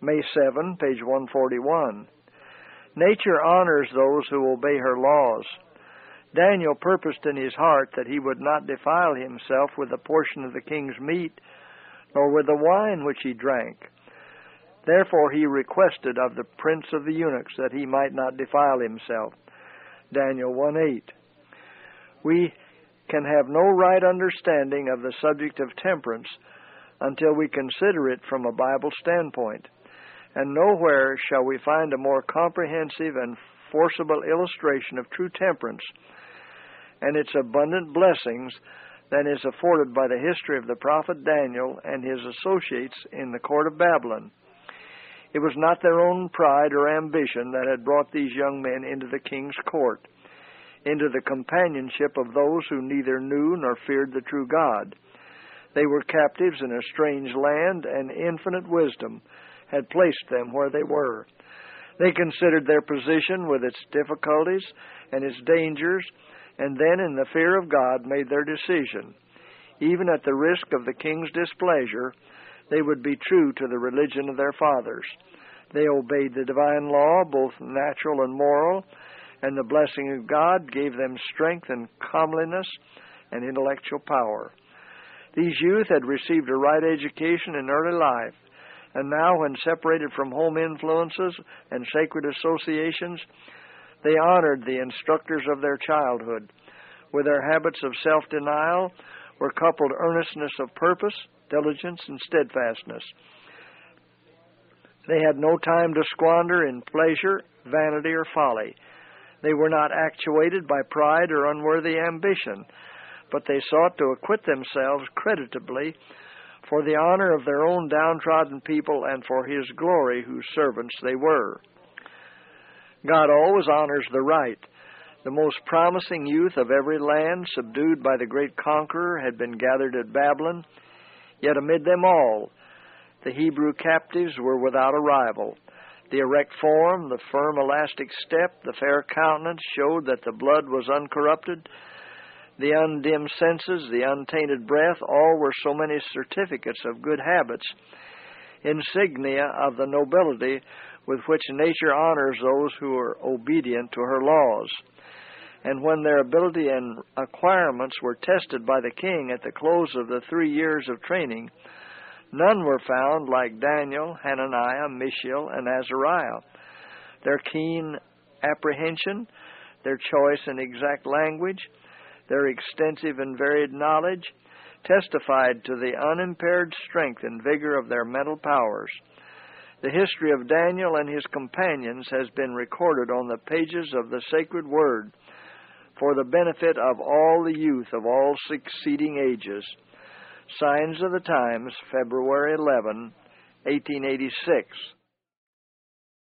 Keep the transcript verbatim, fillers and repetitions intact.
May seventh, page one forty-one. Nature honors those who obey her laws. Daniel purposed in his heart that he would not defile himself with a portion of the king's meat, nor with the wine which he drank. Therefore he requested of the prince of the eunuchs that he might not defile himself. Daniel one eight. We can have no right understanding of the subject of temperance until we consider it from a Bible standpoint, and nowhere shall we find a more comprehensive and forcible illustration of true temperance and its abundant blessings than is afforded by the history of the prophet Daniel and his associates in the court of Babylon. It was not their own pride or ambition that had brought these young men into the king's court, into the companionship of those who neither knew nor feared the true God. They were captives in a strange land, and infinite wisdom had placed them where they were. They considered their position with its difficulties and its dangers, and then in the fear of God made their decision. Even at the risk of the king's displeasure, they would be true to the religion of their fathers. They obeyed the divine law, both natural and moral, and the blessing of God gave them strength and comeliness and intellectual power. These youth had received a right education in early life, and now when separated from home influences and sacred associations, they honored the instructors of their childhood. With their habits of self-denial were coupled earnestness of purpose, diligence, and steadfastness. They had no time to squander in pleasure, vanity, or folly. They were not actuated by pride or unworthy ambition, but they sought to acquit themselves creditably for the honor of their own downtrodden people and for His glory, whose servants they were. God always honors the right. The most promising youth of every land, subdued by the great conqueror, had been gathered at Babylon. Yet amid them all, the Hebrew captives were without a rival. The erect form, the firm elastic step, the fair countenance showed that the blood was uncorrupted. The undimmed senses, the untainted breath, all were so many certificates of good habits, insignia of the nobility with which nature honors those who are obedient to her laws. And when their ability and acquirements were tested by the king at the close of the three years of training, none were found like Daniel, Hananiah, Mishael, and Azariah. Their keen apprehension, their choice and exact language, their extensive and varied knowledge testified to the unimpaired strength and vigor of their mental powers. The history of Daniel and his companions has been recorded on the pages of the sacred word for the benefit of all the youth of all succeeding ages. Signs of the Times, February eleventh, eighteen eighty-six.